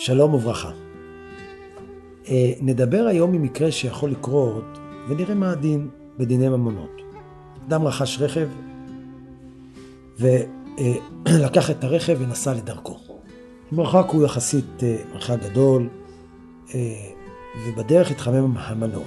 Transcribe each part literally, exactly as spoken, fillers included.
שלום וברכה. נדבר היום ממקרה שיכול לקרות ונראה מה הדין בדיני ממונות. אדם רכש רכב ולקח את הרכב ונסע לדרכו. המרחק הוא יחסית מרחק גדול ובדרך התחמם המנוע.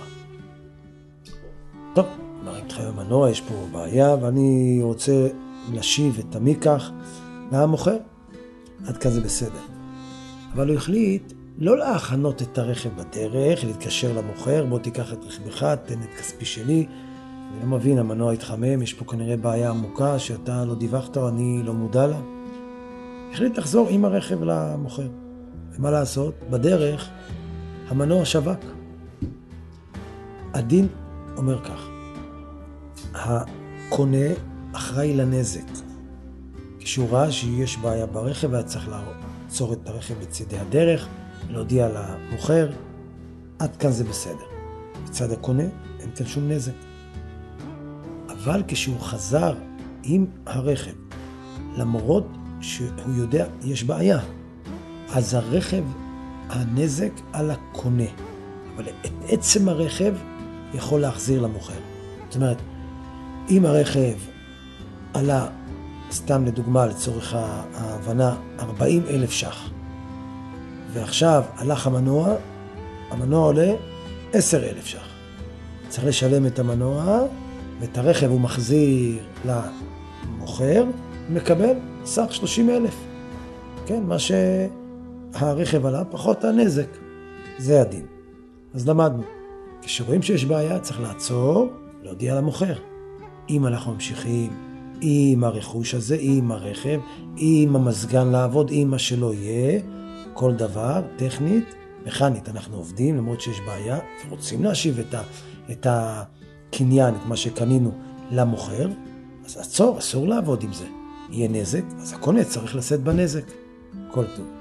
טוב, מה התחמם המנוע? יש פה בעיה ואני רוצה להשיב את המיקח למוכר. עד כאן זה בסדר. אבל הוא החליט לא להכנות את הרכב בדרך, להתקשר למוכר, בוא תיקח את רכבך, תן את כספי שלי. אני לא מבין, המנוע התחמם, יש פה כנראה בעיה עמוקה שאתה לא דיווחת או אני לא מודע לה. החליט לחזור עם הרכב למוכר. ומה לעשות? בדרך המנוע שווק. הדין אומר כך, הקונה אחראי לנזק. כשהוא ראה שיש בעיה ברכב, היה צריך לעצור את הרכב בצדי הדרך, להודיע למוכר, עד כאן זה בסדר. בצד הקונה אין כאן שום נזק. אבל כשהוא חזר עם הרכב, למרות שהוא יודע יש בעיה, אז הרכב, הנזק על הקונה, אבל את עצם הרכב יכול להחזיר למוכר. זאת אומרת, אם הרכב עלה, סתם לדוגמה לצורך ההבנה, ארבעים אלף ש"ח, ועכשיו הלך המנוע, המנוע עולה עשרת אלפים ש"ח. צריך לשלם את המנוע, ואת הרכב הוא מחזיר למוכר, מקבל סך שלושים אלף. כן, מה שהרכב עלה, פחות הנזק. זה הדין. אז למדנו. כשרואים שיש בעיה, צריך לעצור, להודיע למוכר. אם אנחנו ממשיכים עם הרכוש הזה, עם הרכב, עם המזגן לעבוד, עם מה שלא יהיה, כל דבר, טכנית, מכנית, אנחנו עובדים, למרות שיש בעיה, ורוצים להשיב את, ה, את הקניין, את מה שקנינו למוכר, אז עצור, אסור לעבוד עם זה. יהיה נזק, אז הקונה צריך לשאת בנזק. כל טוב.